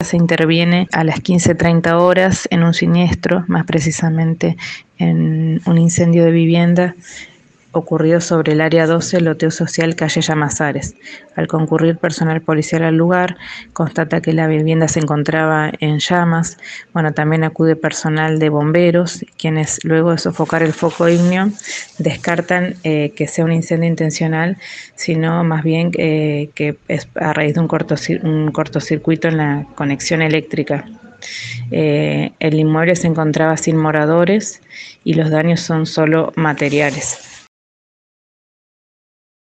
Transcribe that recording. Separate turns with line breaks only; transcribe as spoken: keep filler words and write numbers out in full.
se interviene a las quince treinta horas en un siniestro, más precisamente en un incendio de vivienda ocurrido sobre el área doce, loteo social, calle Llamazares. Al concurrir personal policial al lugar, constata que la vivienda se encontraba en llamas. Bueno, también acude personal de bomberos, quienes luego de sofocar el foco ígneo descartan eh, que sea un incendio intencional, sino más bien eh, que es a raíz de un, cortocir un cortocircuito en la conexión eléctrica. Eh, el inmueble se encontraba sin moradores y los daños son solo materiales.